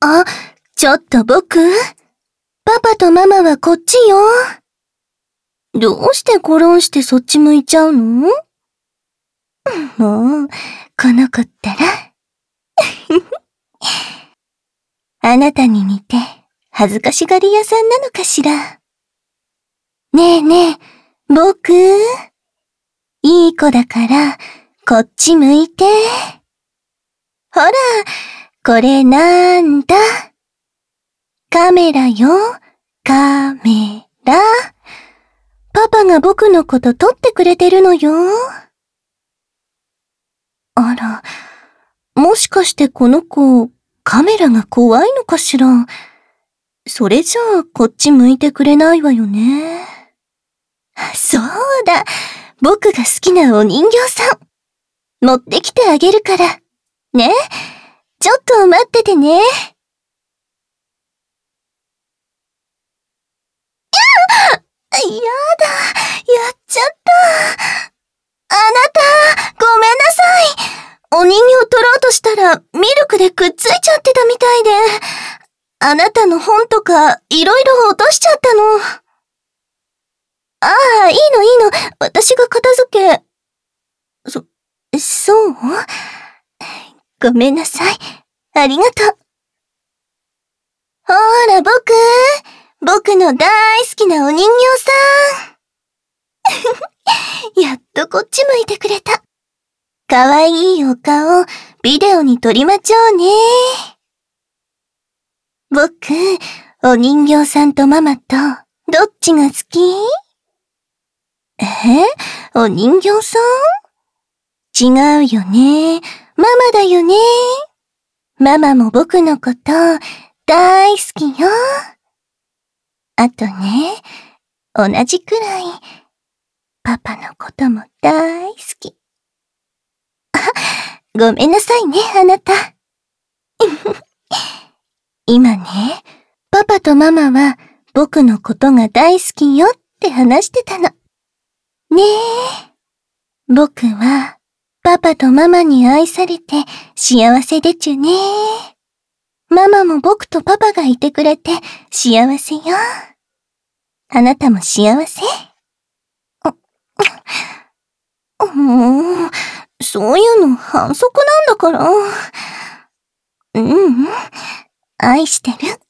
あ、ちょっと僕、パパとママはこっちよ。どうしてゴロンしてそっち向いちゃうの？もう、この子ったら。あなたに似て、恥ずかしがり屋さんなのかしら。ねえねえ、僕、いい子だから、こっち向いて。ほら、これなんだ？カメラよ、カメラ。パパが僕のこと撮ってくれてるのよ。あら、もしかしてこの子、カメラが怖いのかしら。それじゃあ、こっち向いてくれないわよね。そうだ、僕が好きなお人形さん。持ってきてあげるから。ね、ちょっと待っててね。やだ、やっちゃった。あなた、ごめんなさい。お人形取ろうとしたら、ミルクでくっついちゃってたみたいで。あなたの本とか、いろいろ落としちゃったの。ああ、いいの。私が片付け。そう？ごめんなさい。ありがとう。ほら、僕の大好きなお人形さん。やっとこっち向いてくれた。かわいいお顔、ビデオに撮りまちょうね。僕、お人形さんとママと、どっちが好き？お人形さん？違うよね。ママだよね。ママも僕のこと、大好きよ。あとね、同じくらい、パパのことも大好き。ごめんなさいね、あなた。今ね、パパとママは僕のことが大好きよって話してたの。ねえ。僕はパパとママに愛されて幸せでちゅね。ママも僕とパパがいてくれて幸せよ。あなたも幸せ？もう、そういうの反則なんだから。愛してる。